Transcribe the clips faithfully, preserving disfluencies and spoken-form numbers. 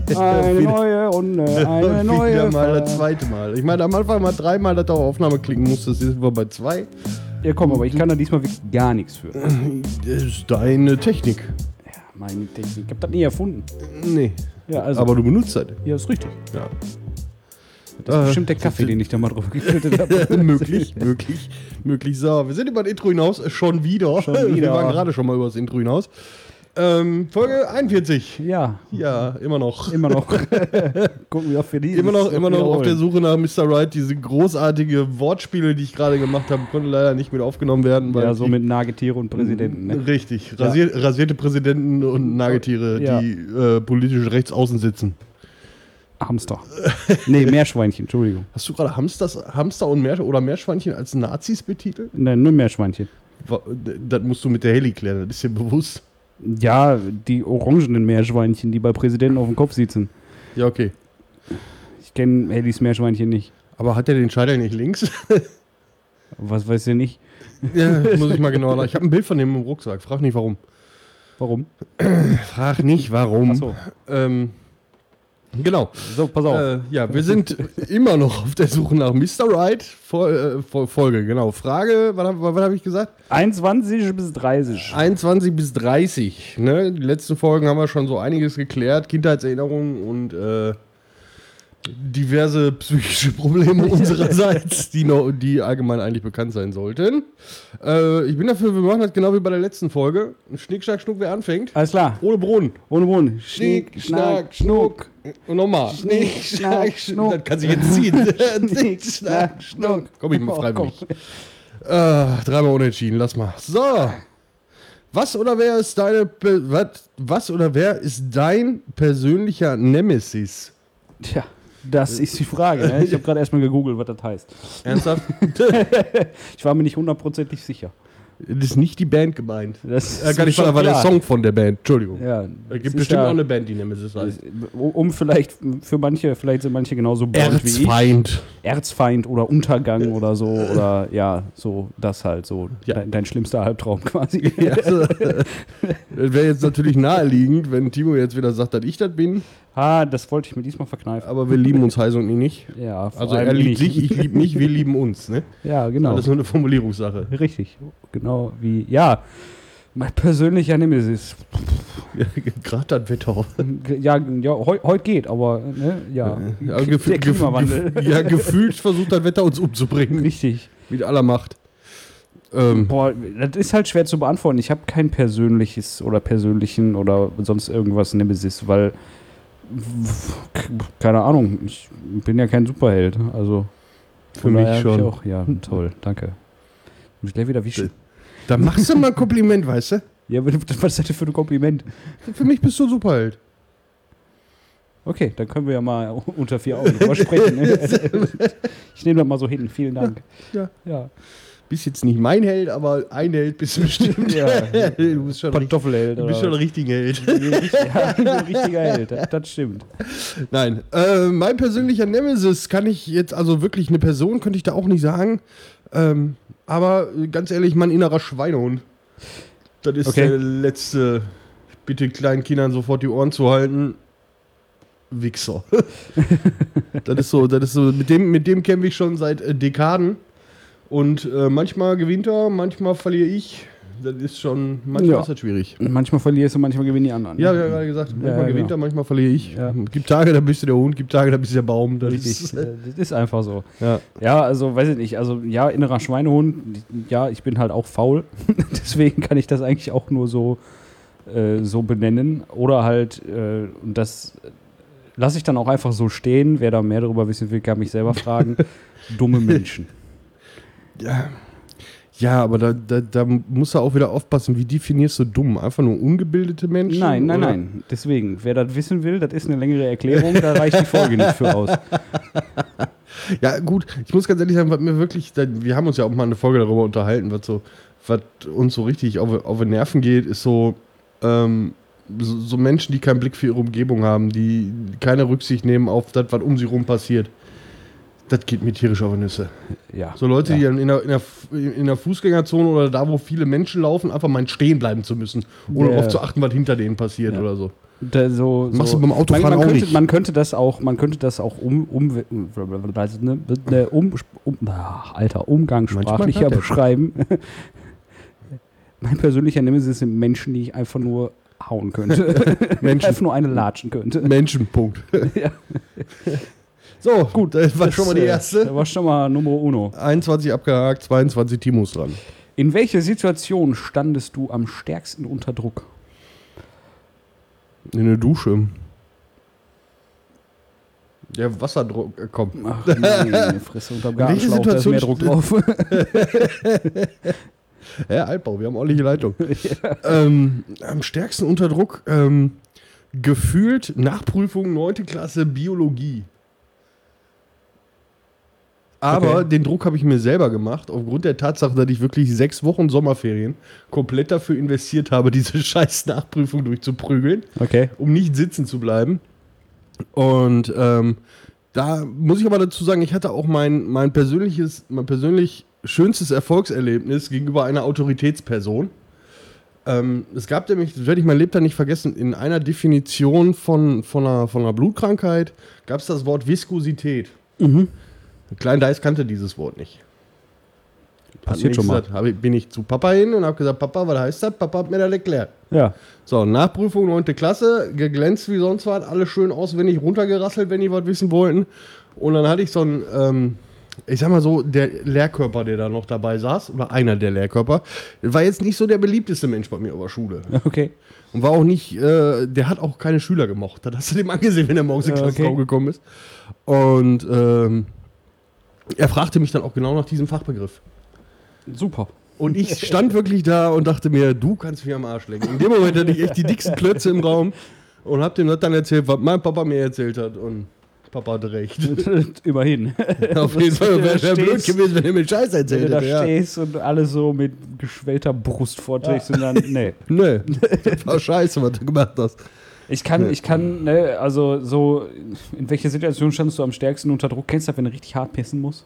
Eine neue Runde, eine neue Wieder mal Fahrt. das zweite Mal. Ich meine, am Anfang mal dreimal, dass du auf Aufnahme klicken musstest, jetzt sind wir bei zwei. Ja komm, aber ich kann da diesmal wirklich gar nichts für. Das ist deine Technik. Ja, meine Technik. Ich hab das nie erfunden. Nee. Ja, also. Aber du benutzt das. Ja, ist richtig. Ja. Das ist Äh, bestimmt der Kaffee, den ich da mal drauf gefiltert habe. möglich, möglich, möglich. So, wir sind über das Intro hinaus, äh, schon wieder. Schon wieder. Wir waren gerade schon mal über das Intro hinaus. Ähm, Folge einundvierzig. Ja, Ja, immer noch. immer noch. Gucken wir, ob wir die. Immer noch, immer noch auf der wiederholen. Suche nach Mister Right. Diese großartige Wortspiele, die ich gerade gemacht habe, konnten leider nicht mit aufgenommen werden. Weil Ja, so die- mit Nagetiere und Präsidenten. Ne? Richtig. Rasier, Rasierte Präsidenten und Nagetiere, Ja. die äh, politisch rechts außen sitzen. Hamster. Nee, Meerschweinchen, Entschuldigung. Hast du gerade Hamsters, Hamster und Meer oder Meerschweinchen als Nazis betitelt? Nein, nur Meerschweinchen. Wa- Das musst du mit der Heli klären, das ist dir bewusst. Ja, die orangenen Meerschweinchen, die bei Präsidenten auf dem Kopf sitzen. Ja, okay. Ich kenne Hellys Meerschweinchen nicht. Aber hat der den Scheitel nicht links? Was weiß ihr nicht? Ja, muss ich mal genauer nach. Ich habe ein Bild von dem im Rucksack. Frag nicht warum. Warum? Frag nicht warum. Achso. Ähm, genau. So, pass auf. Äh, ja, wir sind immer noch auf der Suche nach Mister Right. Fol äh, Fol- Folge, genau. Frage, was habe was hab ich gesagt? einundzwanzig bis dreißig. einundzwanzig bis dreißig. Ne? Die letzten Folgen haben wir schon so einiges geklärt. Kindheitserinnerungen und äh, diverse psychische Probleme unsererseits, die, noch, die allgemein eigentlich bekannt sein sollten. Äh, ich bin dafür, wir machen das genau wie bei der letzten Folge. Schnick, Schnack, Schnuck, wer anfängt? Alles klar. Ohne Brunnen. Ohne Bohnen. Schnick, Schnack, Schnuck. Und nochmal. Schnick, Schnack, Schnuck. Das kann sich jetzt ziehen. Schnick, Schnack, Schnuck. Komm, ich mal Oh, freiwillig. Äh, dreimal unentschieden, lass mal. So. Was oder wer ist deine Pe- was, was oder wer ist dein persönlicher Nemesis? Tja, das ist die Frage. Ne? Ich habe gerade erstmal gegoogelt, was das heißt. Ernsthaft? Ich war mir nicht hundertprozentig sicher. Das ist nicht die Band gemeint. Das Äh, gar nicht, schon aber der klar. Song von der Band. Entschuldigung. Ja, Es das gibt ist bestimmt ja, auch eine Band, die Nemesis heißt. um vielleicht für manche, vielleicht sind manche genauso blond wie ich. Erzfeind. Erzfeind oder Untergang oder so. Oder ja, so das halt so. Ja. Dein, dein schlimmster Albtraum quasi. Ja, also, das wäre jetzt natürlich naheliegend, wenn Timo jetzt wieder sagt, dass ich das bin. Ah, das wollte ich mir diesmal verkneifen. Aber wir lieben uns heiß und nie nicht. Ja, vor Also allem er liebt ich. sich, ich liebe mich, wir lieben uns. Ne? Ja, genau. Alles nur eine Formulierungssache. Richtig. Genau wie, ja, mein persönlicher Nemesis. Ja, Gerade das Wetter. Ja, ja heu, heute geht, aber ne, ja. Ja, Der gefühl, Klimawandel. gefühl, ja, gefühlt versucht das Wetter uns umzubringen. Richtig. Mit aller Macht. Ähm, Boah, das ist halt schwer zu beantworten. Ich habe kein persönliches oder persönlichen oder sonst irgendwas Nemesis, weil keine Ahnung, ich bin ja kein Superheld. Also Für von mich daher hab schon. Ich auch, ja, toll, danke. Muss ich gleich wieder wischen. da machst du mal ein Kompliment, weißt du? Ja, was ist das denn für ein Kompliment? Für mich bist du ein Superheld. Okay, dann können wir ja mal unter vier Augen drüber sprechen. Ne? Ich nehme das mal so hin. Vielen Dank. Ja. Ja. Bist jetzt nicht mein Held, aber ein Held bist du bestimmt. Ja. Du bist schon, richtig, Pantoffelheld. du bist schon ein oder richtiger Held. was? Ja, ein richtiger Held. Das, das stimmt. Nein, äh, mein persönlicher Nemesis kann ich jetzt, also wirklich eine Person könnte ich da auch nicht sagen. Ähm, aber äh, ganz ehrlich, mein innerer Schweinehund. Das ist Okay. der letzte, bitte kleinen Kindern sofort die Ohren zu halten. Wichser. Das ist so, das ist so, mit dem, mit dem kämpfe ich schon seit äh, Dekaden. Und äh, manchmal gewinnt er, manchmal verliere ich. Das ist schon, manchmal Ja. ist das schwierig. Und manchmal verlierst du, manchmal gewinnen die anderen. Ja, wir haben gerade gesagt, manchmal ja, gewinnt genau. er, manchmal verliere ich. Ja. Gibt Tage, da bist du der Hund, gibt Tage, da bist du der Baum. Das Richtig. ist, Äh, Das ist einfach so. ja. Ja, also weiß ich nicht. Also ja, innerer Schweinehund. Ja, ich bin halt auch faul. Deswegen kann ich das eigentlich auch nur so, äh, so benennen. Oder halt, äh, und das lasse ich dann auch einfach so stehen. Wer da mehr darüber wissen will, kann mich selber fragen. Dumme Menschen. Ja. Ja, aber da, da, da musst du auch wieder aufpassen, wie definierst du dumm? Einfach nur ungebildete Menschen? Nein, nein, oder? nein. Deswegen, wer das wissen will, das ist eine längere Erklärung, da reicht die Folge nicht für aus. Ja, gut, ich muss ganz ehrlich sagen, was mir wirklich, da, wir haben uns ja auch mal eine Folge darüber unterhalten, was so, was uns so richtig auf, auf die Nerven geht, ist so, ähm, so, so Menschen, die keinen Blick für ihre Umgebung haben, die keine Rücksicht nehmen auf das, was um sie rum passiert. Das geht mir tierisch auf die Nüsse. Ja. So Leute, ja. die dann in der, in, der, in der Fußgängerzone oder da, wo viele Menschen laufen, einfach mal stehen bleiben zu müssen, ohne Ja. darauf zu achten, was hinter denen passiert Ja. oder so. Da so, Machst so. du beim Autofahren man, man auch könnte, nicht. Man könnte das auch, man könnte das auch um, um, ne, um, um ach, Alter, umgangssprachlicher Manchmal beschreiben. Mein persönlicher Nemesis sind Menschen, die ich einfach nur hauen könnte. Menschen. Einfach nur eine latschen könnte. Menschen, Punkt. Ja. So, gut, das war schon mal die äh, erste. Das war schon mal Nummer uno. einundzwanzig abgehakt, zweiundzwanzig Timos dran. In welcher Situation standest du am stärksten unter Druck? In der Dusche. Der Wasserdruck, äh, komm. Ach nee, Fresse unterm Welche Gartenschlauch, da ist mehr Druck Situation drauf. Ja, Altbau, wir haben ordentliche Leitung. Ja. Ähm, am stärksten unter Druck, ähm, gefühlt Nachprüfung neunte Klasse Biologie. Aber Okay. den Druck habe ich mir selber gemacht, aufgrund der Tatsache, dass ich wirklich sechs Wochen Sommerferien komplett dafür investiert habe, diese scheiß Nachprüfung durchzuprügeln, Okay. um nicht sitzen zu bleiben. Und ähm, da muss ich aber dazu sagen, ich hatte auch mein, mein persönliches, mein persönlich schönstes Erfolgserlebnis gegenüber einer Autoritätsperson. Ähm, es gab nämlich, das werde ich mein Lebtag nicht vergessen, in einer Definition von, von, einer, von einer Blutkrankheit gab es das Wort Viskosität. Mhm. Klein Dice kannte dieses Wort nicht. Passiert Hat schon mal. gesagt, hab ich, bin ich zu Papa hin und habe gesagt, Papa, was heißt das? Papa hat mir das erklärt. Ja. So, Nachprüfung neunte Klasse, geglänzt wie sonst was, alles schön auswendig runtergerasselt, wenn die was wissen wollten. Und dann hatte ich so einen, ähm, ich sag mal so, der Lehrkörper, der da noch dabei saß, oder einer der Lehrkörper, war jetzt nicht so der beliebteste Mensch bei mir auf der Schule. Okay. Und war auch nicht, äh, der hat auch keine Schüler gemocht. Das hast du dem angesehen, wenn er morgens in den Ja, okay. Klassenraum gekommen ist. Und ähm, er fragte mich dann auch genau nach diesem Fachbegriff. Super. Und ich stand wirklich da und dachte mir, du kannst mich am Arsch lecken. In dem Moment hatte ich echt die dicksten Klötze im Raum und hab dem das dann erzählt, was mein Papa mir erzählt hat. Und Papa hatte recht. Immerhin. Auf jeden Fall wäre Da wär blöd stehst- gewesen, wenn er mir Scheiß Wenn erzählt du da hätte. Ja. stehst und alles so mit geschwellter Brust vorträgst und dann, nee. Nee, das war scheiße, was du gemacht hast. Ich kann, ich kann, ne, also so, in welcher Situation standest du am stärksten unter Druck? Kennst du das, wenn du richtig hart pissen musst?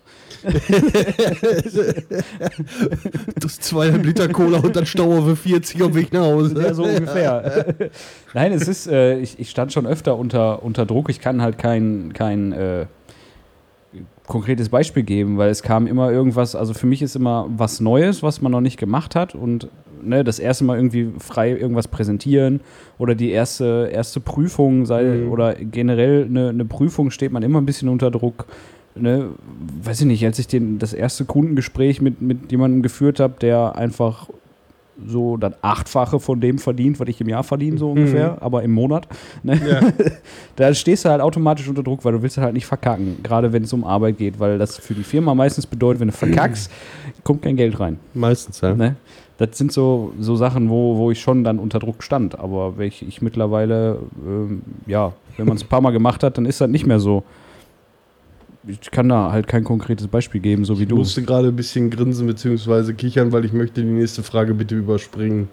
Das zweieinhalb Liter Cola und dann Stau für vierzig auf dem Weg nach Hause. Ja, so ungefähr. Nein, es ist, äh, ich, ich stand schon öfter unter, unter Druck. Ich kann halt kein, kein äh, konkretes Beispiel geben, weil es kam immer irgendwas, also für mich ist immer was Neues, was man noch nicht gemacht hat und ne, das erste Mal irgendwie frei irgendwas präsentieren oder die erste, erste Prüfung sei, Mhm. oder generell eine, eine Prüfung steht man immer ein bisschen unter Druck. Ne, weiß ich nicht, als ich den, das erste Kundengespräch mit, mit jemandem geführt habe, der einfach so das Achtfache von dem verdient, was ich im Jahr verdiene, so ungefähr, Mhm. aber im Monat. Ne? Ja. Da stehst du halt automatisch unter Druck, weil du willst halt nicht verkacken, gerade wenn es um Arbeit geht, weil das für die Firma meistens bedeutet, wenn du verkackst, kommt kein Geld rein. Meistens, ja. Ne? Das sind so, so Sachen, wo, wo ich schon dann unter Druck stand, aber welche ich mittlerweile, ähm, ja, wenn man es ein paar Mal gemacht hat, dann ist das nicht mehr so. Ich kann da halt kein konkretes Beispiel geben, so wie Ich du. musste gerade ein bisschen grinsen bzw. kichern, weil ich möchte die nächste Frage bitte überspringen.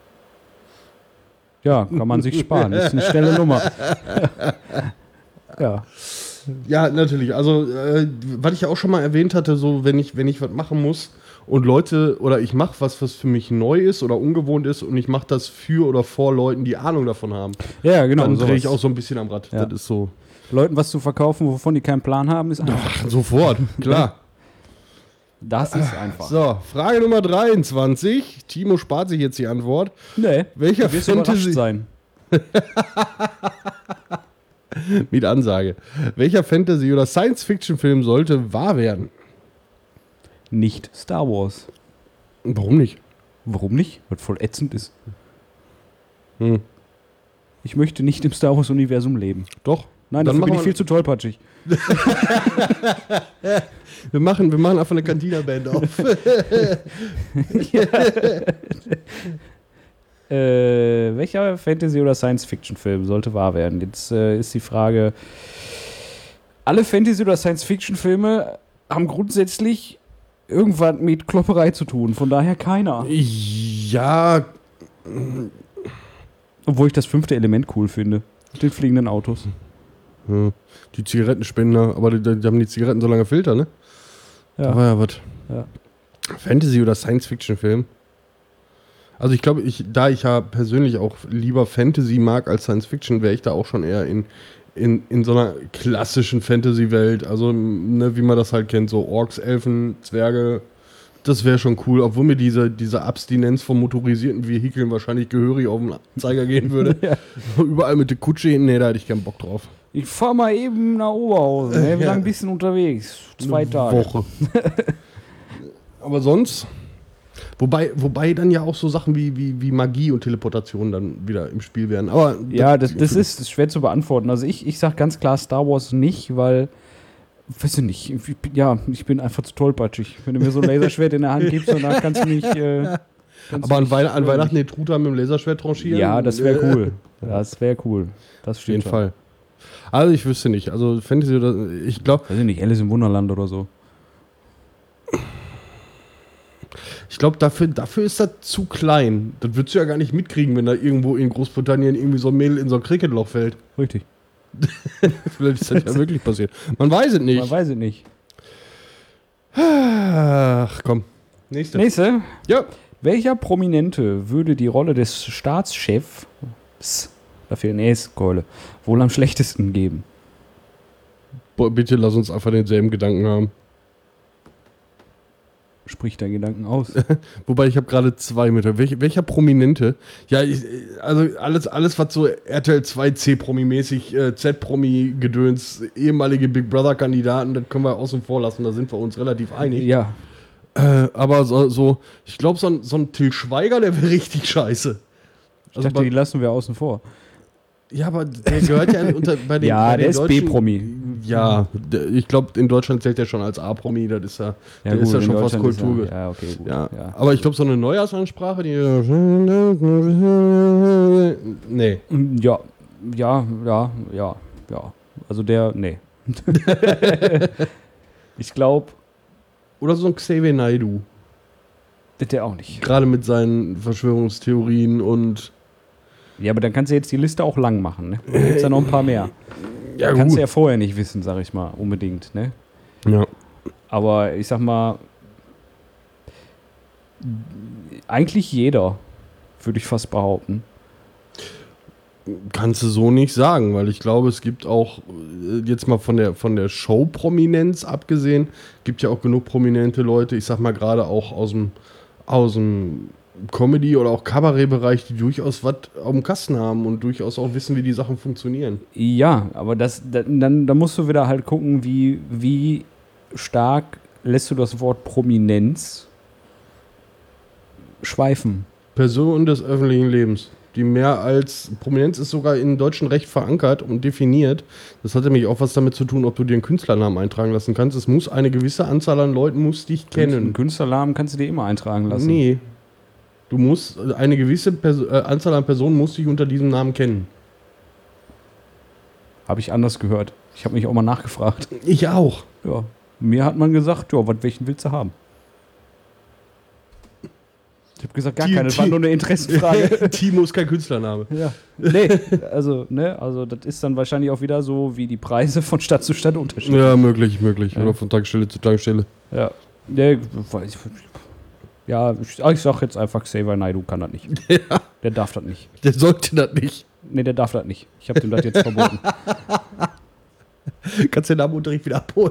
Ja, kann man sich sparen. Ist eine schnelle Nummer. Ja. Ja, natürlich. Also, äh, was ich ja auch schon mal erwähnt hatte, so wenn ich, wenn ich was machen muss und Leute, oder ich mache was, was für mich neu ist oder ungewohnt ist und ich mache das für oder vor Leuten, die Ahnung davon haben, Ja, genau. dann drehe ich sowas. auch so ein bisschen am Rad. Ja. Das ist so. Leuten was zu verkaufen, wovon die keinen Plan haben, ist einfach. Ach, sofort, klar. Das ist einfach. So, Frage Nummer dreiundzwanzig. Timo spart sich jetzt die Antwort. Nee, Welcher du wirst überrascht Fantasy sein. mit Ansage. Welcher Fantasy- oder Science-Fiction-Film sollte wahr werden? Nicht Star Wars. Warum nicht? Warum nicht? Weil voll ätzend ist. Hm. Ich möchte nicht im Star Wars-Universum leben. Doch. Nein, Dann dafür machen bin ich wir- viel zu tollpatschig. Wir machen, wir machen einfach eine Cantina-Band auf. Äh, welcher Fantasy- oder Science-Fiction-Film sollte wahr werden? Jetzt äh, ist die Frage, alle Fantasy- oder Science-Fiction-Filme haben grundsätzlich irgendwas mit Klopperei zu tun, von daher keiner. Ja, Obwohl ich das fünfte Element cool finde. Mit den fliegenden Autos. hm, die Zigarettenspender, aber die, die haben die Zigaretten so lange Filter, ne? Da Ja. war ja was. Ja. Fantasy- oder Science-Fiction-Film? Also ich glaube, ich, da ich ja persönlich auch lieber Fantasy mag als Science Fiction, wäre ich da auch schon eher in, in, in so einer klassischen Fantasy-Welt. Also, ne, wie man das halt kennt, so Orks, Elfen, Zwerge, das wäre schon cool, obwohl mir diese, diese Abstinenz von motorisierten Vehikeln wahrscheinlich gehörig auf den Zeiger gehen würde. Ja. Überall mit der Kutsche hin, nee, da hätte ich keinen Bock drauf. Ich fahr mal eben nach Oberhausen, ne? Wir Ja. sind ein bisschen unterwegs, zwei Eine Tage. Woche. Aber sonst, wobei, wobei dann ja auch so Sachen wie, wie, wie Magie und Teleportation dann wieder im Spiel wären. Aber Ja, das, das ist schwer zu beantworten. Also ich, ich sag ganz klar Star Wars nicht, weil, weiß ich nicht, ich, bin- ja, ich bin einfach zu tollpatschig. Wenn du mir so ein Laserschwert in der Hand gibst, und dann kannst du mich... Äh, kannst Aber du an, mich, Weih an äh, Weihnachten den Truthahn mit dem Laserschwert tranchieren? Ja, das wäre Äh, cool. Das wäre cool. Das Auf steht jeden schon. Fall. Also ich wüsste nicht. Also Fantasy oder ich glaube, Weiß ich nicht, Alice im Wunderland oder so. ich glaube dafür, dafür ist das zu klein. Das würdest du ja gar nicht mitkriegen, wenn da irgendwo in Großbritannien irgendwie so ein Mädel in so ein Cricketloch fällt. Richtig. Vielleicht ist das ja wirklich passiert. Man weiß es nicht. Man weiß es nicht. Ach, komm. Nächste. Nächste. Ja. Welcher Prominente würde die Rolle des Staatschefs, da fehlen Näs, Keule, wohl am schlechtesten geben? Boah, bitte lass uns einfach denselben Gedanken haben. Sprich deinen Gedanken aus. Wobei ich habe gerade zwei mit. Welch, welcher Prominente? Ja, ich, also alles, alles, was so R T L zwei C-Promi-mäßig, äh, Z-Promi-Gedöns, ehemalige Big Brother-Kandidaten, das können wir außen vor lassen, da sind wir uns relativ einig. Ja, Äh, aber so, so ich glaube, so ein, so ein Till Schweiger, der wäre richtig scheiße. ich Also dachte, die bei, lassen wir außen vor. ja, aber der gehört ja unter, bei den Ja, bei den der ist Deutschen- B-Promi. Ja, der, ich glaube, in Deutschland zählt der schon als A-Promi, das ist ja, Ja, der ist ja in schon fast Deutschland ist Kultur. Ja, ja, okay, gut. Ja. Ja. Aber ich glaube, so eine Neujahrsansprache, die. Nee. Ja, ja, ja, ja, ja. Also der, nee. Ich glaube, Oder so ein Xavier Naidoo. der auch nicht. Gerade mit seinen Verschwörungstheorien und. Ja, aber dann kannst du jetzt die Liste auch lang machen, ne? Da gibt's ja noch ein paar mehr. Ja, Kannst du gut. ja vorher nicht wissen, sag ich mal, unbedingt, ne? Ja. Aber ich sag mal, eigentlich jeder, würde ich fast behaupten. Kannst du so nicht sagen, weil ich glaube, es gibt auch, äh, jetzt mal von der, von der Show-Prominenz abgesehen, gibt ja auch genug prominente Leute, ich sag mal gerade auch aus dem, aus dem Comedy- oder auch Kabarettbereich, die durchaus was auf dem Kasten haben und durchaus auch wissen, wie die Sachen funktionieren. Ja, aber das, da- dann, dann musst du wieder halt gucken, wie, wie stark lässt du das Wort Prominenz schweifen. Person des öffentlichen Lebens, die mehr als Prominenz ist sogar im deutschen Recht verankert und definiert. Das hat nämlich auch was damit zu tun, ob du dir einen Künstlernamen eintragen lassen kannst. Es muss eine gewisse Anzahl an Leuten muss dich Einen kennen. Künstlernamen kannst du dir immer eintragen lassen. Nee. Du musst, eine gewisse Perso äh, Anzahl an Personen muss dich unter diesem Namen kennen. Habe ich anders gehört. Ich habe mich auch mal nachgefragt. Ich auch. Ja. Mir hat man gesagt, ja, was welchen willst du haben? Ich habe gesagt, gar Die- keine, das war die- nur eine Interessenfrage. Timo ist kein Künstlername. Ja. Nee, also, ne, also das ist dann wahrscheinlich auch wieder so, wie die Preise von Stadt zu Stadt unterschiedlich. Ja, möglich, möglich. Ja. Oder von Tankstelle zu Tankstelle. Ja. Nee, weiß ich- ja, ich, ich sag jetzt einfach, Xavier Naidoo kann das nicht. Ja. Der darf das nicht. Der sollte das nicht. Nee, der darf das nicht. Ich habe dem das jetzt verboten. Kannst du den Namenunterricht wieder abholen.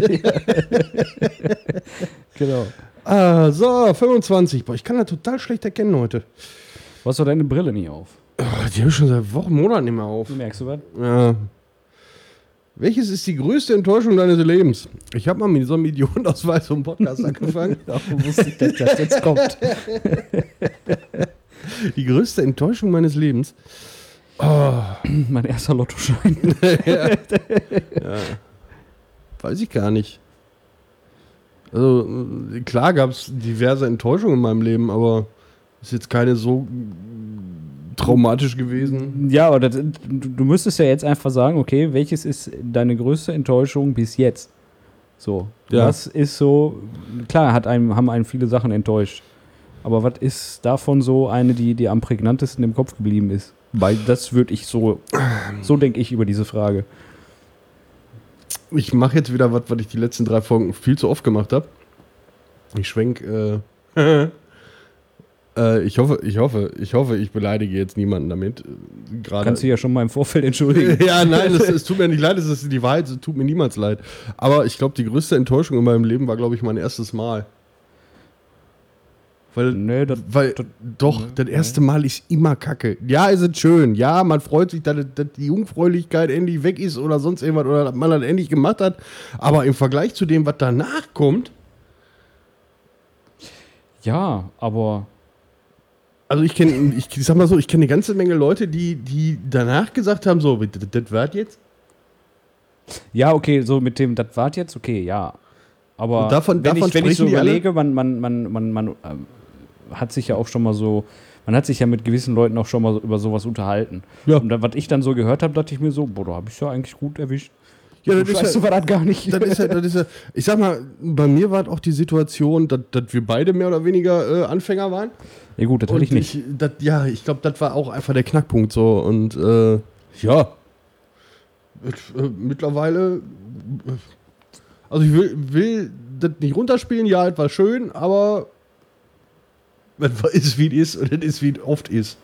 Genau. Ah, so, fünfundzwanzig. Boah, ich kann das total schlecht erkennen heute. Du hast doch deine Brille nicht auf. Oh, die habe ich schon seit Wochen, Monaten nicht mehr auf. Merkst du was? Ja. Welches ist die größte Enttäuschung deines Lebens? Ich habe mal mit so einem Idiotenausweis vom Podcast angefangen. Dafür wusste ich, dass das jetzt kommt. Die größte Enttäuschung meines Lebens? Oh, Mein erster Lottoschein. ja. Weiß ich gar nicht. Also, äh, klar gab es diverse Enttäuschungen in meinem Leben, aber ist jetzt keine so traumatisch gewesen. Ja, aber das, du, du müsstest ja jetzt einfach sagen, okay, welches ist deine größte Enttäuschung bis jetzt? So, Ja. was ist so, klar hat einem, haben einen viele Sachen enttäuscht, aber was ist davon so eine, die dir am prägnantesten im Kopf geblieben ist? Weil das würde ich so, so denke ich über diese Frage. Ich mache jetzt wieder was, was ich die letzten drei Folgen viel zu oft gemacht habe. Ich schwenk, äh, Äh, ich hoffe, ich hoffe, ich hoffe, ich beleidige jetzt niemanden damit. Gerade. Kannst du ja schon mal im Vorfeld entschuldigen. Ja, nein, es, es tut mir nicht leid, es ist die Wahrheit, es tut mir niemals leid. Aber ich glaube, die größte Enttäuschung in meinem Leben war, glaube ich, mein erstes Mal. Weil, Nee, das- weil das- doch, nee, das erste Mal ist immer kacke. Ja, es ist schön. Ja, man freut sich, dass, dass die Jungfräulichkeit endlich weg ist oder sonst irgendwas oder dass man das endlich gemacht hat. Aber im Vergleich zu dem, was danach kommt, Ja, aber also ich kenne, ich, ich sag mal so, ich kenne eine ganze Menge Leute, die, die danach gesagt haben, so, das, das war's jetzt. ja, okay, so mit dem, das war jetzt, okay, ja. Aber Und davon- wenn, davon ich, wenn ich so sprechen die alle? überlege, man, man, man, man, man ähm, hat sich ja auch schon mal so, man hat sich ja mit gewissen Leuten auch schon mal so über sowas unterhalten. Ja. Und dann, was ich dann so gehört habe, dachte ich mir so, boah, da habe ich ja eigentlich gut erwischt. Ja, So das ist scheiße ja- war das gar nicht. Das ist ja, das ist ja, ich sag mal, bei mir war auch die Situation, dass, dass wir beide mehr oder weniger äh, Anfänger waren. Ja gut, das hatte ich nicht. Ich, das, ja, ich glaube, das war auch einfach der Knackpunkt so. Und äh, ja, äh, mittlerweile, äh, also ich will, will das nicht runterspielen, ja, es war schön, aber es ist, wie es ist und es ist, wie es oft ist.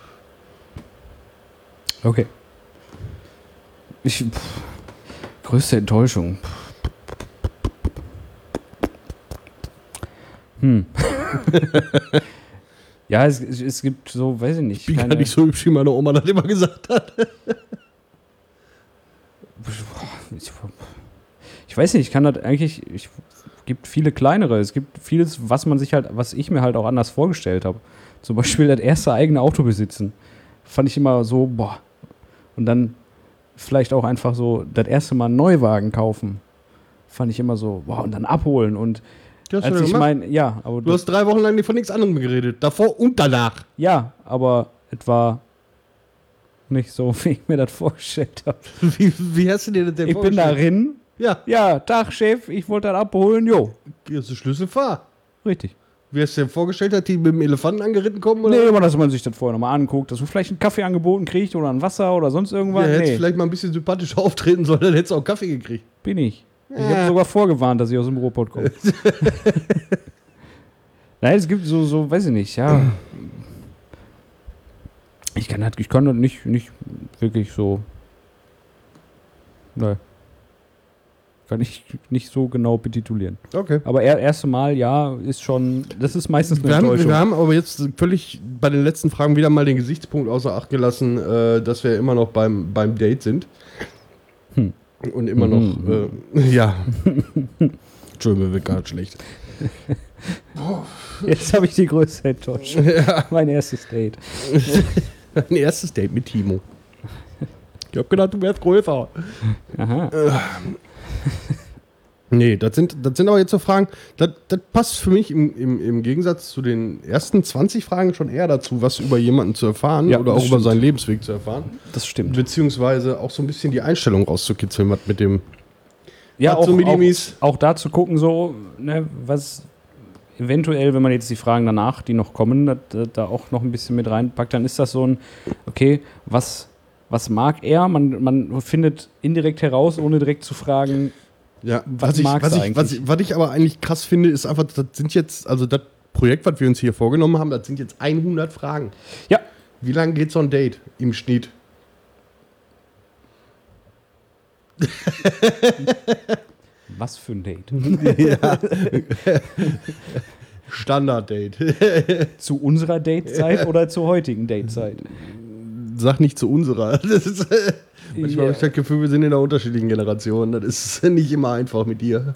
Okay. Ich, pff, größte Enttäuschung. Hm. Ja, es, es, es gibt so, weiß ich nicht. Ich bin gar keine- nicht so hübsch, wie meine Oma das immer gesagt hat. ich, ich weiß nicht, ich kann das eigentlich. Ich gibt viele kleinere. Es gibt vieles, was man sich halt, was ich mir halt auch anders vorgestellt habe. Zum Beispiel das erste eigene Auto besitzen. Fand ich immer so, boah. Und dann vielleicht auch einfach so das erste Mal einen Neuwagen kaufen. Fand ich immer so, boah, und dann abholen. Und Das hast du als ja ich gemacht. mein, ja, aber Du hast drei Wochen lang von nichts anderem geredet. Davor und danach. ja, aber es war nicht so, wie ich mir das vorgestellt habe. Wie, wie hast du dir das denn Ich bin da vorgestellt? drin. Ja, Ja, Tag, Chef, ich wollte das abholen. Jo, wie hast du Schlüssel fahr? richtig. Wie hast du dir vorgestellt, dass die mit dem Elefanten angeritten kommen? Oder? Nee, aber dass man sich das vorher nochmal anguckt, dass man vielleicht einen Kaffee angeboten kriegt oder ein Wasser oder sonst Ja, irgendwas. hättest Nee, vielleicht mal ein bisschen sympathischer auftreten sollen, dann hättest du auch Kaffee gekriegt. bin ich. Ich Ja. habe sogar vorgewarnt, dass ich aus dem Ruhrpott komme. Nein, es gibt so, so, weiß ich nicht, ja. Ich kann das, ich kann das nicht, nicht wirklich so. Nein. Kann ich nicht so genau betitulieren. Okay. Aber er, erste Mal, ja, ist schon, das ist meistens eine Wir haben, Enttäuschung. wir haben aber jetzt völlig bei den letzten Fragen wieder mal den Gesichtspunkt außer Acht gelassen, äh, dass wir immer noch beim, beim Date sind. Hm. Und immer noch, Mhm. äh, ja. Entschuldigung, mir wird gerade schlecht. Jetzt habe ich die größte Enttäuschung. Mein erstes Date. Ein erstes Date mit Timo. Ich hab gedacht, du wärst größer. Aha. Nee, das sind, das sind aber jetzt so Fragen, das, das passt für mich im, im, im Gegensatz zu den ersten zwanzig Fragen schon eher dazu, was über jemanden zu erfahren Ja, oder auch das über stimmt. seinen Lebensweg zu erfahren. Das stimmt. Beziehungsweise auch so ein bisschen die Einstellung rauszukitzeln, was mit dem. Ja, Was auch, so auch, Minimis? auch da zu gucken, so, ne, was eventuell, wenn man jetzt die Fragen danach, die noch kommen, da, da auch noch ein bisschen mit reinpackt, dann ist das so ein, okay, was, was mag er? Man, man findet indirekt heraus, ohne direkt zu fragen, Ja, Was was, ich, magst was, du ich, was, eigentlich? ich, was ich aber eigentlich krass finde, ist einfach, das sind jetzt, also das Projekt, was wir uns hier vorgenommen haben, das sind jetzt hundert Fragen. ja, Wie lange geht so ein Date im Schnitt? was für ein Date? Standard-Date. Zu unserer Datezeit oder zur heutigen Datezeit? Sag nicht zu unserer. Das ist, äh, manchmal Ja. habe ich das Gefühl, wir sind in einer unterschiedlichen Generation. Das ist nicht immer einfach mit dir.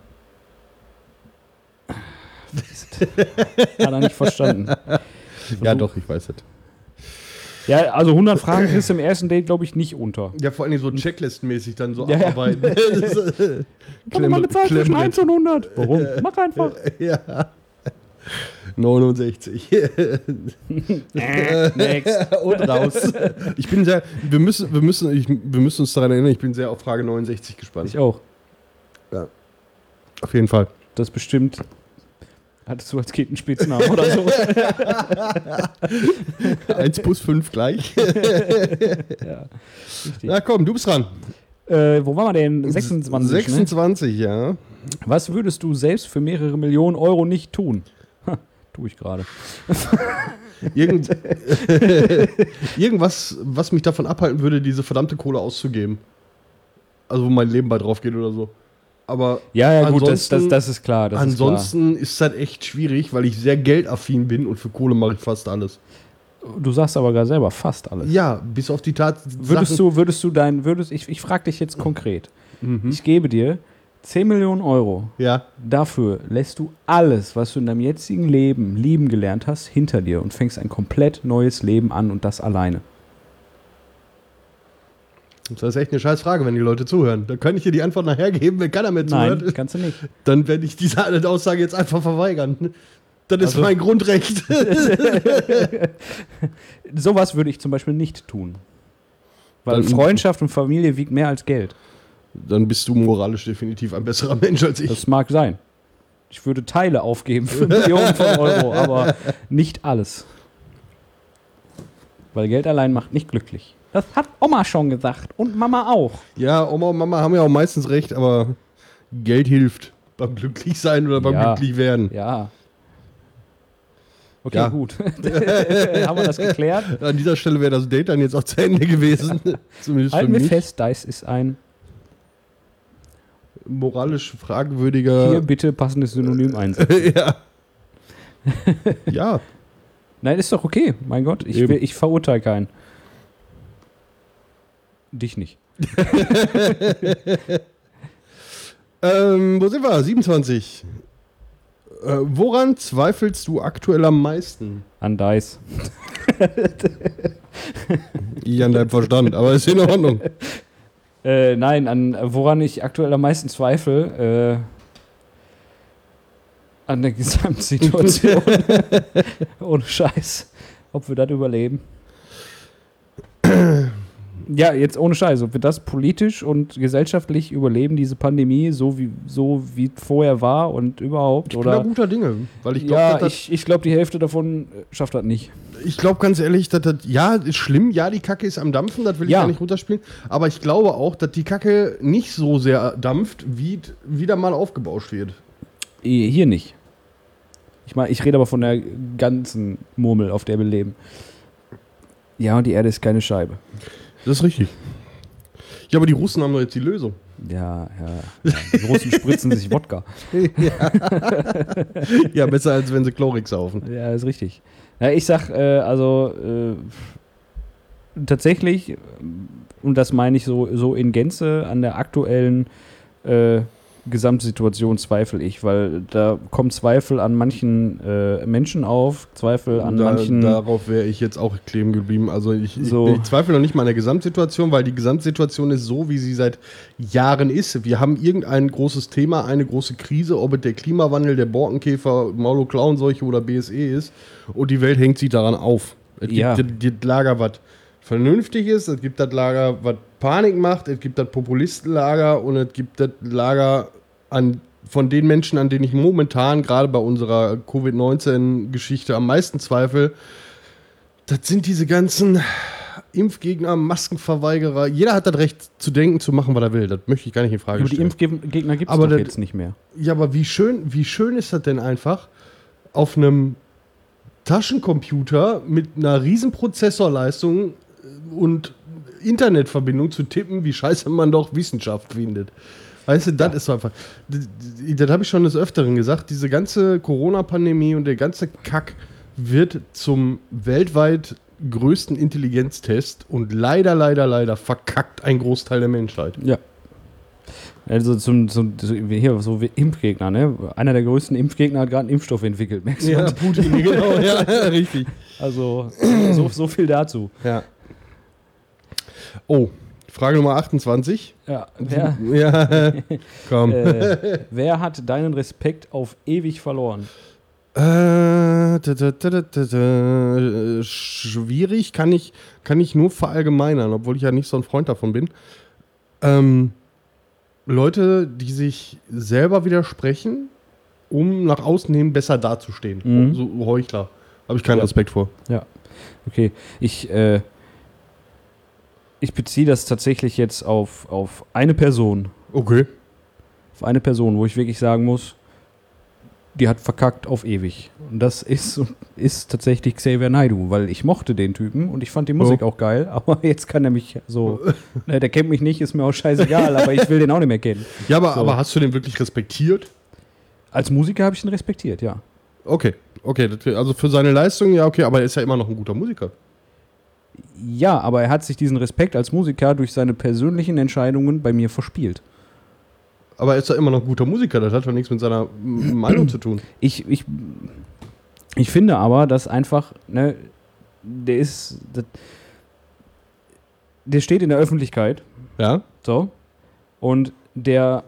Hat er nicht verstanden. Ja, doch, ich weiß es. Ja, also hundert Fragen kriegst du im ersten Date, glaube ich, nicht unter. Ja, vor allem so checklistenmäßig dann so Ja, ja. abarbeiten. Das ist, äh, Komm mal eine Zahl zwischen Klemmbrett. eins und hundert. Warum? Mach einfach. Ja. neunundsechzig. Äh, Next. Und raus. Ich bin sehr, wir müssen, wir müssen, ich, wir müssen uns daran erinnern, ich bin sehr auf Frage neunundsechzig gespannt. Ich auch. Auf jeden Fall. Das bestimmt. Hattest du als Kind einen Spitznamen oder so? eins plus fünf gleich. Ja. Richtig. Na komm, du bist dran. Äh, wo waren wir denn? sechsundzwanzig. Ne? sechsundzwanzig, ja. Was würdest du selbst für mehrere Millionen Euro nicht tun? Ha, Tue ich gerade. Irgend, irgendwas, was mich davon abhalten würde, diese verdammte Kohle auszugeben. Also wo mein Leben bei drauf geht oder so. Aber ja, ja, gut, das, das, das ist klar. Das ansonsten ist, ist es halt echt schwierig, weil ich sehr geldaffin bin und für Kohle mache ich fast alles. Du sagst aber gar selber fast alles. Ja, bis auf die Tat. Würdest du, würdest du dein, würdest, ich, ich frage dich jetzt konkret. Mhm. Ich gebe dir zehn Millionen Euro. Ja. Dafür lässt du alles, was du in deinem jetzigen Leben lieben gelernt hast, hinter dir und fängst ein komplett neues Leben an und das alleine. Das ist echt eine scheiß Frage, wenn die Leute zuhören. Da kann ich dir die Antwort nachher geben, wenn keiner mehr zuhört. Nein, kannst du nicht. Dann werde ich diese Aussage jetzt einfach verweigern. Das ist also, mein Grundrecht. Sowas würde ich zum Beispiel nicht tun. Weil dann, Freundschaft und Familie wiegt mehr als Geld. Dann bist du moralisch definitiv ein besserer Mensch als ich. Das mag sein. Ich würde Teile aufgeben für Millionen von Euro, aber nicht alles. Weil Geld allein macht nicht glücklich. Das hat Oma schon gesagt und Mama auch. Ja, Oma und Mama haben ja auch meistens recht, aber Geld hilft beim Glücklichsein oder beim ja, Glücklichwerden. Ja. Okay, ja. Gut. Haben wir das geklärt? An dieser Stelle wäre das Date dann jetzt auch zu Ende gewesen. Zumindest Halten für wir mich. fest, das ist ein moralisch fragwürdiger... Hier bitte passendes Synonym einsetzen. ja. Ja. Nein, ist doch okay. Mein Gott, ich, will, ich verurteile keinen. Dich nicht. ähm, wo sind wir? siebenundzwanzig. Äh, woran zweifelst du aktuell am meisten? An Dice. Ich an deinem Verstand, aber ist in Ordnung. Äh, nein, an woran ich aktuell am meisten zweifle, äh, an der Gesamtsituation. Ohne Scheiß. Ob wir das überleben. Ja, jetzt ohne Scheiß, ob wir das politisch und gesellschaftlich überleben, diese Pandemie, so wie so wie vorher war und überhaupt. Ich oder bin da guter Dinge, weil ich glaube, ja, ich, ich glaube, die Hälfte davon schafft das nicht. Ich glaube ganz ehrlich, dass das, ja, ist schlimm, ja, die Kacke ist am Dampfen, das will ich ja. gar nicht runterspielen, aber ich glaube auch, dass die Kacke nicht so sehr dampft, wie wieder mal aufgebauscht wird. Hier nicht. Ich meine, ich rede aber von der ganzen Murmel, auf der wir leben. Ja, und die Erde ist keine Scheibe. Das ist richtig. Ja, aber die Russen haben doch jetzt die Lösung. Ja, ja. ja. Die Russen spritzen sich Wodka. Ja. Ja, besser als wenn sie Chlorix saufen. Ja, ist richtig. Ja, ich sag, äh, also äh, tatsächlich, und das meine ich so, so in Gänze, an der aktuellen äh, Gesamtsituation zweifle ich, weil da kommt Zweifel an manchen äh, Menschen auf, Zweifel an da, manchen... Darauf wäre ich jetzt auch kleben geblieben. Also ich, so. ich, ich zweifle noch nicht mal an der Gesamtsituation, weil die Gesamtsituation ist so, wie sie seit Jahren ist. Wir haben irgendein großes Thema, eine große Krise, ob es der Klimawandel, der Borkenkäfer, Maulo-Klauenseuche oder B S E ist, und die Welt hängt sich daran auf. Es ja. gibt das Lager, was vernünftig ist, es gibt das Lager, was Panik macht, es gibt das Populistenlager und es gibt das Lager an, von den Menschen, an denen ich momentan gerade bei unserer Covid neunzehn Geschichte am meisten zweifle. Das sind diese ganzen Impfgegner, Maskenverweigerer. Jeder hat das Recht zu denken, zu machen, was er will. Das möchte ich gar nicht in Frage aber stellen. Die Impfgegner gibt es doch das, jetzt nicht mehr. Ja, aber wie schön, wie schön ist das denn einfach, auf einem Taschencomputer mit einer riesen Prozessorleistung und Internetverbindung zu tippen, wie scheiße man doch Wissenschaft findet. Weißt du, das ja. ist so einfach. Das, das habe ich schon des Öfteren gesagt. Diese ganze Corona-Pandemie und der ganze Kack wird zum weltweit größten Intelligenztest und leider, leider, leider verkackt ein Großteil der Menschheit. Ja. Also zum, zum hier so wie Impfgegner, ne? Einer der größten Impfgegner hat gerade einen Impfstoff entwickelt. Merkst du? Ja, Putin, genau, ja, richtig. Also so, so viel dazu. Ja. Oh, Frage Nummer achtundzwanzig. Ja. Wer, ja, komm. Äh, wer hat deinen Respekt auf ewig verloren? Äh, da, da, da, da, da, schwierig, kann ich, kann ich nur verallgemeinern, obwohl ich ja nicht so ein Freund davon bin. Ähm, Leute, die sich selber widersprechen, um nach außen hin besser dazustehen. Mhm. So Heuchler. Habe ich keinen ja. Respekt vor. Ja. Okay. Ich, äh, ich beziehe das tatsächlich jetzt auf, auf eine Person. Okay. Auf eine Person, wo ich wirklich sagen muss, die hat verkackt auf ewig. Und das ist, ist tatsächlich Xavier Naidoo, weil ich mochte den Typen und ich fand die Musik oh. auch geil, aber jetzt kann er mich so, ne, der kennt mich nicht, ist mir auch scheißegal, aber ich will den auch nicht mehr kennen. Ja, aber, so. aber hast du den wirklich respektiert? Als Musiker habe ich ihn respektiert, ja. Okay, okay, das, also für seine Leistung, ja, okay, aber er ist ja immer noch ein guter Musiker. Ja, aber er hat sich diesen Respekt als Musiker durch seine persönlichen Entscheidungen bei mir verspielt. Aber er ist ja immer noch ein guter Musiker, das hat doch nichts mit seiner Meinung zu tun. Ich, ich, ich finde aber, dass einfach, ne, der ist, das, der steht in der Öffentlichkeit, Ja? so, und der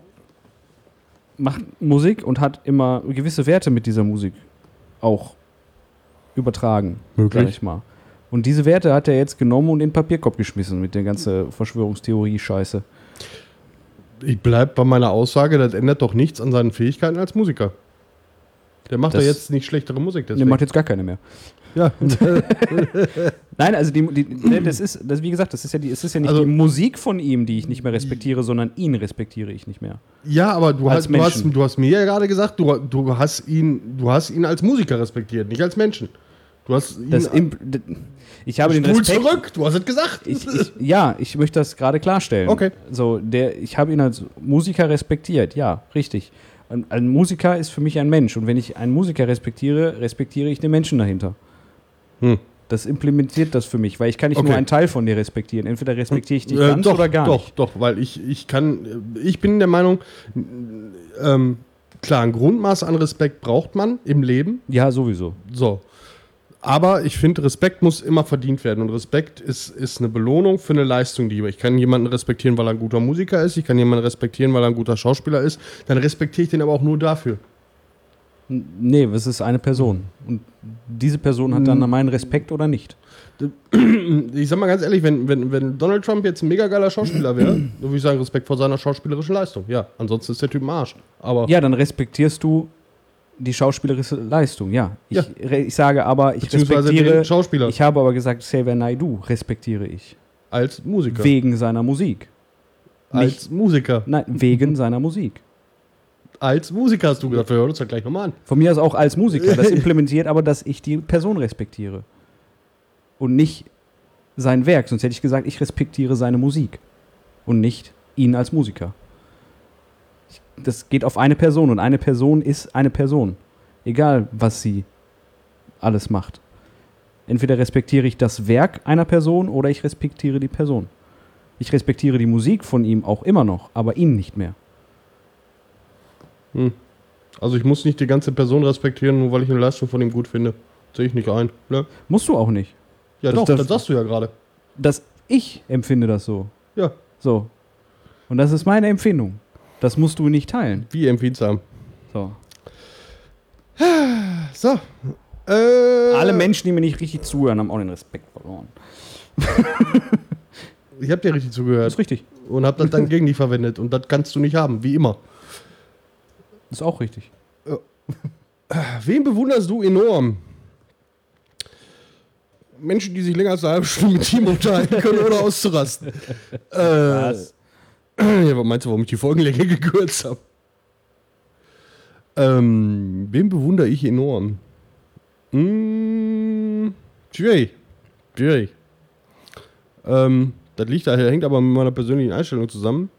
macht Musik und hat immer gewisse Werte mit dieser Musik auch übertragen, Möglich. sag ich mal. Und diese Werte hat er jetzt genommen und in den Papierkorb geschmissen mit der ganzen Verschwörungstheorie-Scheiße. Ich bleib bei meiner Aussage, das ändert doch nichts an seinen Fähigkeiten als Musiker. Der macht Das- doch jetzt nicht schlechtere Musik. Der Deswegen. macht jetzt gar keine mehr. Ja. Nein, also die, die, ne, das ist, das, wie gesagt, das ist ja, die, es ist ja nicht Also- die Musik von ihm, die ich nicht mehr respektiere, sondern ihn respektiere ich nicht mehr. Ja, aber du Als hast, du, hast, Menschen. du hast mir ja gerade gesagt, du, du, hast ihn, du hast ihn als Musiker respektiert, nicht als Menschen. Du hast ihn. Das Imp- d- ich habe den Spul Respekt. zurück, du hast es gesagt. Ich, ich, ja, ich möchte das gerade klarstellen. Okay. So, der, ich habe ihn als Musiker respektiert, ja, richtig. Ein, ein Musiker ist für mich ein Mensch und wenn ich einen Musiker respektiere, respektiere ich den Menschen dahinter. Hm. Das implementiert das für mich, weil ich kann nicht Okay. nur einen Teil von dir respektieren. Entweder respektiere ich dich Äh, ganz doch, oder gar doch, nicht. Doch, doch, weil ich, ich kann, ich bin der Meinung, ähm, klar, ein Grundmaß an Respekt braucht man im Leben. Ja, sowieso. So. Aber ich finde, Respekt muss immer verdient werden. Und Respekt ist, ist eine Belohnung für eine Leistung, die ich. Ich kann jemanden respektieren, weil er ein guter Musiker ist. Ich kann jemanden respektieren, weil er ein guter Schauspieler ist. Dann respektiere ich den aber auch nur dafür. N- Nee, es ist eine Person. Und diese Person hat dann meinen Respekt oder nicht. Ich sag mal ganz ehrlich, wenn, wenn, wenn Donald Trump jetzt ein mega geiler Schauspieler wäre, dann würde ich sagen, Respekt vor seiner schauspielerischen Leistung. Ja, ansonsten ist der Typ ein Arsch. Aber Ja, dann respektierst du die schauspielerische Leistung, ja. Ich, Ja. re- ich sage aber, ich beziehungsweise respektiere. den Schauspieler Ich habe aber gesagt, Xavier Naidoo respektiere ich. als Musiker. Wegen seiner Musik. als Musiker. Nein, wegen seiner Musik. Als Musiker hast du gesagt, wir hören uns ja gleich nochmal an. Von mir aus auch als Musiker. Das implementiert aber, dass ich die Person respektiere. Und nicht sein Werk. Sonst hätte ich gesagt, ich respektiere seine Musik. Und nicht ihn als Musiker. Ich, das geht auf eine Person. Und eine Person ist eine Person. Egal, was sie alles macht. Entweder respektiere ich das Werk einer Person oder ich respektiere die Person. Ich respektiere die Musik von ihm auch immer noch, aber ihn nicht mehr. Hm. Also ich muss nicht die ganze Person respektieren, nur weil ich eine Leistung von ihm gut finde. Sehe ich nicht ein. Ne? Musst du auch nicht. Ja Das- doch, das- das sagst du ja gerade. Das ich empfinde das so. Ja, So. Und das ist meine Empfindung. Das musst du nicht teilen. wie empfindsam. So. So. Äh, Alle Menschen, die mir nicht richtig zuhören, haben auch den Respekt verloren. Ich habe dir richtig Das zugehört ist richtig. und habe das dann gegen dich verwendet. Und das kannst du nicht haben, wie immer. Das ist auch richtig. Wen bewunderst du enorm? Menschen, die sich länger als eine halbe Stunde mit Team unterhalten können, ohne auszurasten. Äh, Was? Ja, was meinst du, warum ich die Folgenlänge gekürzt habe? Ähm, wen bewundere ich enorm? Hm, schwierig. Schwierig. Ähm, das liegt daher, hängt aber mit meiner persönlichen Einstellung zusammen.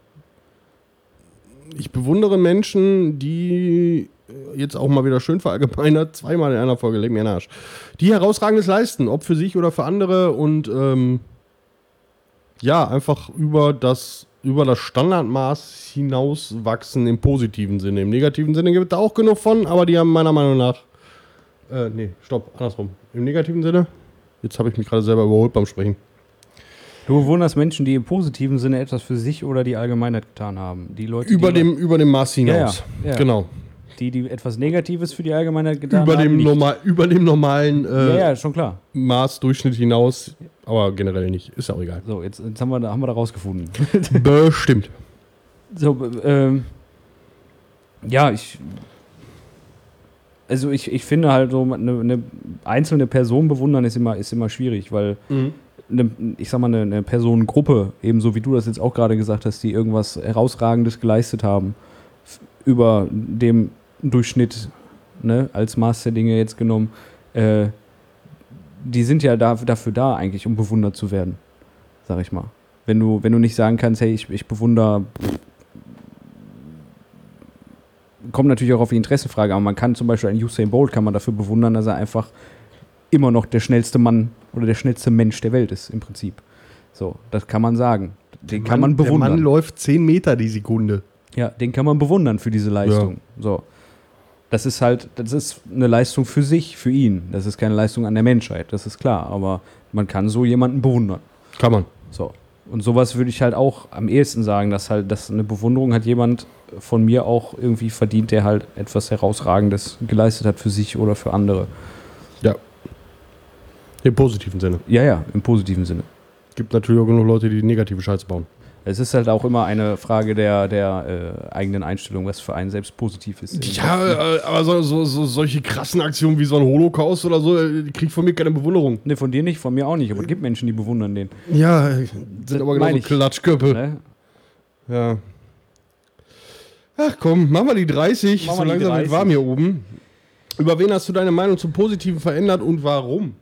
Ich bewundere Menschen, die jetzt auch mal wieder schön verallgemeinert, zweimal in einer Folge, leg mir in den Arsch, die Herausragendes leisten, ob für sich oder für andere und ähm, ja, einfach über das, über das Standardmaß hinaus wachsen im positiven Sinne. Im negativen Sinne gibt es da auch genug von, aber die haben meiner Meinung nach äh, nee, stopp, andersrum. Im negativen Sinne, jetzt habe ich mich gerade selber überholt beim Sprechen. Du bewunderst Menschen, die im positiven Sinne etwas für sich oder die Allgemeinheit getan haben. Die Leute, Über die, dem, über dem Maß hinaus. Ja, ja, ja. Genau. die, die etwas Negatives für die Allgemeinheit getan Über haben. dem, nicht. normal, über dem normalen äh, Ja, ja, schon klar. Maßdurchschnitt hinaus, aber generell nicht. Ist auch egal. So, jetzt, jetzt haben, wir, da- haben wir da rausgefunden. Bestimmt. So, ähm, ja, ich. Also ich, ich finde halt so, eine, eine einzelne Person bewundern ist immer, ist immer schwierig, weil eine, ich sag mal, eine, eine Personengruppe, ebenso wie du das jetzt auch gerade gesagt hast, die irgendwas Herausragendes geleistet haben, f- über dem Durchschnitt ne, als Maß der Dinge jetzt genommen, äh, die sind ja da, dafür da eigentlich, um bewundert zu werden, sag ich mal. Wenn du, wenn du nicht sagen kannst, hey, ich, ich bewundere, kommt natürlich auch auf die Interessenfrage, aber man kann zum Beispiel einen Usain Bolt kann man dafür bewundern, dass er einfach immer noch der schnellste Mann oder der schnellste Mensch der Welt ist, im Prinzip. So, das kann man sagen. Den kann man bewundern. Der Mann läuft zehn Meter die Sekunde. Ja, den kann man bewundern für diese Leistung. Ja. So. Das ist halt, das ist eine Leistung für sich, für ihn. Das ist keine Leistung an der Menschheit, das ist klar. Aber man kann so jemanden bewundern. Kann man. So. Und sowas würde ich halt auch am ehesten sagen, dass halt, dass eine Bewunderung hat jemand von mir auch irgendwie verdient, der halt etwas Herausragendes geleistet hat für sich oder für andere. Ja. Im positiven Sinne. Ja, ja, im positiven Sinne. Gibt natürlich auch genug Leute, die negative Scheiße bauen. Es ist halt auch immer eine Frage der, der äh, eigenen Einstellung, was für einen selbst positiv ist. Ja, äh, aber so, so, so solche krassen Aktionen wie so ein Holocaust oder so, äh, die kriegt von mir keine Bewunderung. Ne, von dir nicht, von mir auch nicht, aber es gibt Menschen, die bewundern den. Ja, sind aber genau so Klatschköpfe. Ne? Ja. Ach komm, mach mal die dreißig, Mach so mal die langsam wird dreißig. warm hier oben. Über wen hast du deine Meinung zum Positiven verändert und warum?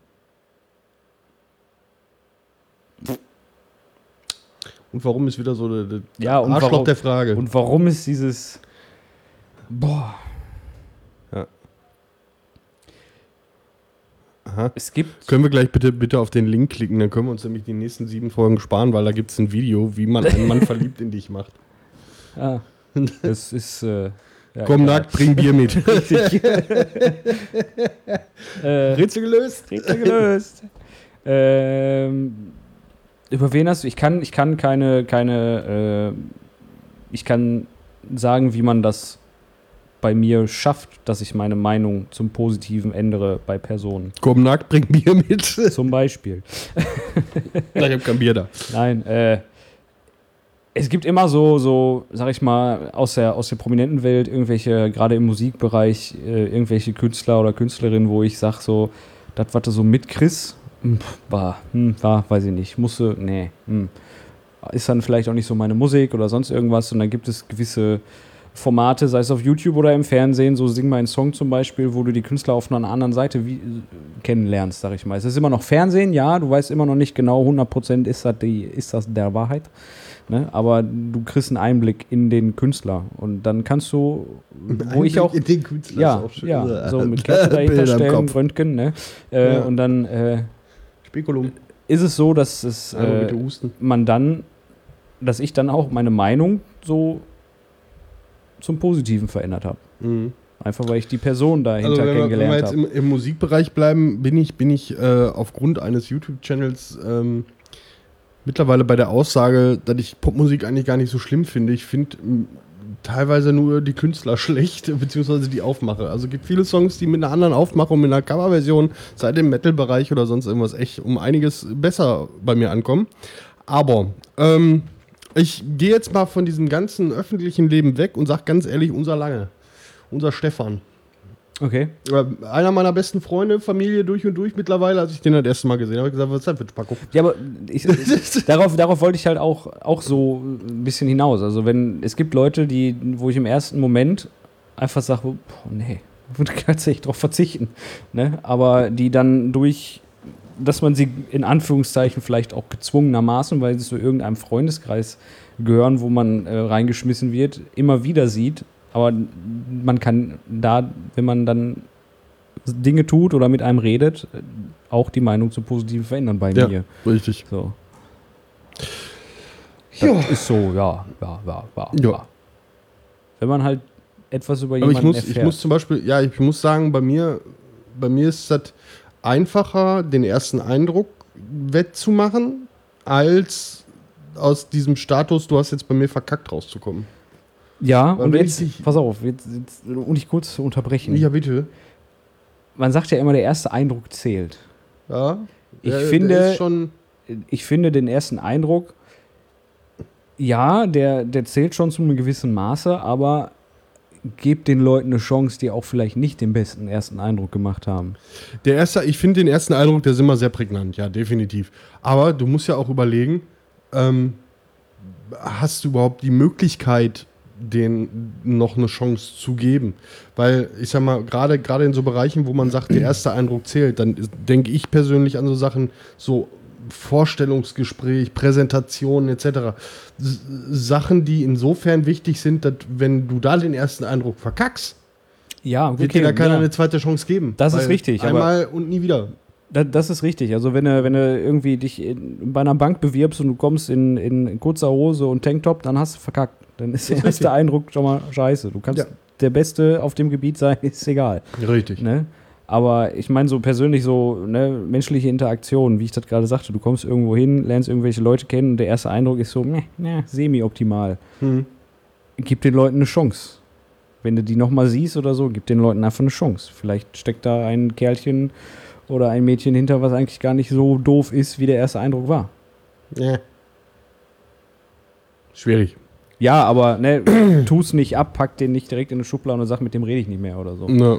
Und warum ist wieder so der, der Ja, und Arschloch warum, der Frage. Und warum ist dieses... Boah. Ja. Aha. Es gibt... Können wir gleich bitte, bitte auf den Link klicken, dann können wir uns nämlich die nächsten sieben Folgen sparen, weil da gibt es ein Video, wie man einen Mann verliebt in dich macht. Ah, das ist... Äh, ja, Komm egal. nackt, bring Bier mit. äh, Rätsel gelöst? Rätsel gelöst. ähm, über wen hast du... Ich kann, ich kann keine... keine äh, ich kann sagen, wie man das bei mir schafft, dass ich meine Meinung zum Positiven ändere bei Personen. Komm nackt, bring Bier mit. Zum Beispiel. Ich hab kein Bier da. Nein, äh, es gibt immer so, so, sag ich mal, aus der, aus der prominenten Welt irgendwelche, gerade im Musikbereich, äh, irgendwelche Künstler oder Künstlerinnen, wo ich sag so, das, was du so mitkriegst, hm, war, hm, war, weiß ich nicht, musste, nee, hm, ist dann vielleicht auch nicht so meine Musik oder sonst irgendwas. Und dann gibt es gewisse Formate, sei es auf YouTube oder im Fernsehen, so Sing mein Song zum Beispiel, wo du die Künstler auf einer anderen Seite wie, kennenlernst, sag ich mal. Es ist immer noch Fernsehen, ja, du weißt immer noch nicht genau, hundert Prozent ist das, die, ist das der Wahrheit. Ne? Aber du kriegst einen Einblick in den Künstler und dann kannst du, wo ich auch, in den Künstler ja, ist auch schön. ja, so mit Kerze dahinter Bilder im stellen, Kopf. Röntgen, ne? Äh, Ja. Und dann äh, Spekulum. ist es so, dass es Also äh, bitte husten. man dann, dass ich dann auch meine Meinung so zum Positiven verändert habe. Mhm. Einfach weil ich die Person dahinter Also wenn wir, wenn wir kennengelernt jetzt habe. im, im Musikbereich bleiben, bin ich, bin ich äh, aufgrund eines YouTube-Channels ähm, mittlerweile bei der Aussage, dass ich Popmusik eigentlich gar nicht so schlimm finde. Ich finde m, teilweise nur die Künstler schlecht, beziehungsweise die Aufmache. Also es gibt viele Songs, die mit einer anderen Aufmachung, mit einer Coverversion, sei im Metal-Bereich oder sonst irgendwas, echt um einiges besser bei mir ankommen. Aber ähm, ich gehe jetzt mal von diesem ganzen öffentlichen Leben weg und sage ganz ehrlich, unser Lange, unser Stefan. Okay. Äh, Einer meiner besten Freunde, Familie durch und durch mittlerweile, als ich den das erste Mal gesehen habe, habe ich gesagt, was ist das für ein Spacko? Ja, aber ich, darauf, darauf wollte ich halt auch, auch so ein bisschen hinaus. Also wenn, es gibt Leute, die, wo ich im ersten Moment einfach sage, boah, nee, du kannst echt drauf verzichten. Ne? Aber die dann durch, dass man sie in Anführungszeichen vielleicht auch gezwungenermaßen, weil sie zu irgendeinem Freundeskreis gehören, wo man äh, reingeschmissen wird, immer wieder sieht. Aber man kann da, wenn man dann Dinge tut oder mit einem redet, auch die Meinung zum Positiven verändern bei Ja, mir. richtig. So. Ja. Das ist so, ja, ja, ja, ja, Ja. ja. Wenn man halt etwas über Aber jemanden ich muss, erfährt. ich muss zum Beispiel, ja, ich muss sagen, bei mir, bei mir ist es einfacher, den ersten Eindruck wettzumachen, als aus diesem Status, du hast jetzt bei mir verkackt, rauszukommen. ja, Weil und wenn jetzt, ich dich- pass auf, jetzt, jetzt, um dich kurz zu unterbrechen. Ja, bitte. Man sagt ja immer, der erste Eindruck zählt. Ja. Ich Der- der finde- ist schon, Ich finde den ersten Eindruck, ja, der, der zählt schon zu einem gewissen Maße, aber gebt den Leuten eine Chance, die auch vielleicht nicht den besten ersten Eindruck gemacht haben. der erste, ich finde den ersten Eindruck, der ist immer sehr prägnant, ja, definitiv. Aber du musst ja auch überlegen, ähm, hast du überhaupt die Möglichkeit, denen noch eine Chance zu geben. Weil, ich sag mal, gerade gerade in so Bereichen, wo man sagt, der erste Eindruck zählt, dann denke ich persönlich an so Sachen, so Vorstellungsgespräch, Präsentationen et cetera. S- Sachen, die insofern wichtig sind, dass wenn du da den ersten Eindruck verkackst, Ja, wird dir da keiner eine zweite Chance geben. Das ist Weil richtig, aber- Einmal und nie wieder. Da- Das ist richtig. Also wenn du, wenn du irgendwie dich in, bei einer Bank bewirbst und du kommst in, in kurzer Hose und Tanktop, dann hast du verkackt. Dann ist der Das ist erste richtig. Eindruck schon mal scheiße. Du kannst Ja. der Beste auf dem Gebiet sein, ist egal. Richtig. Ne? Aber ich meine so persönlich so ne, menschliche Interaktion, wie ich das gerade sagte, du kommst irgendwo hin, lernst irgendwelche Leute kennen und der erste Eindruck ist so ne, ne, semi-optimal. Hm. Gib den Leuten eine Chance. Wenn du die nochmal siehst oder so, gib den Leuten einfach eine Chance. Vielleicht steckt da ein Kerlchen oder ein Mädchen hinter, was eigentlich gar nicht so doof ist, wie der erste Eindruck war. Ja. Schwierig. Ja, aber ne, tu's nicht ab, pack den nicht direkt in eine Schublade und sag, mit dem rede ich nicht mehr oder so. Ja.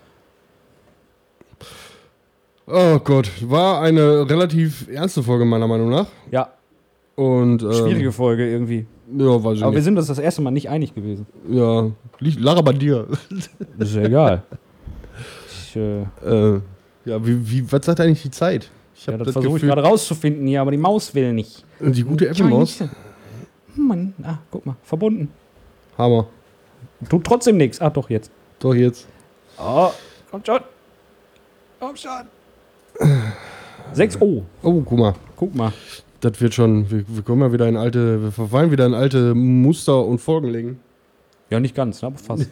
Oh Gott, war eine relativ ernste Folge meiner Meinung nach. Ja, Und, ähm, schwierige Folge irgendwie. Ja, weiß ich Aber wir nicht. sind uns das erste Mal nicht einig gewesen. Ja, liegt Lara bei dir. Das ist ja egal. Ich, äh, äh, ja, wie, wie, was sagt eigentlich die Zeit? Ich ja, habe das das, versuche ich Gefühl, gerade rauszufinden hier, aber die Maus will nicht. die gute Apple-Maus. Scheiße. Mann, ah, guck mal, verbunden. Hammer. Tut trotzdem nichts. Ah, doch, jetzt. Doch jetzt. Oh, kommt schon. Komm schon. sechs Oh, Oh, guck mal. guck mal. Das wird schon, wir, wir kommen ja wieder in alte, wir verfallen wieder in alte Muster und Folgenlegen. Ja, nicht ganz, ne, aber fast.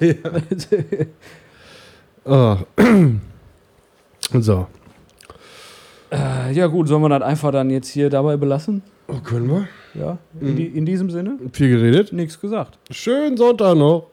Ah. So. Äh, ja gut, sollen wir das einfach dann jetzt hier dabei belassen? Oh, können wir? Ja, in, die, in diesem Sinne? Viel geredet. Nichts gesagt. Schönen Sonntag noch.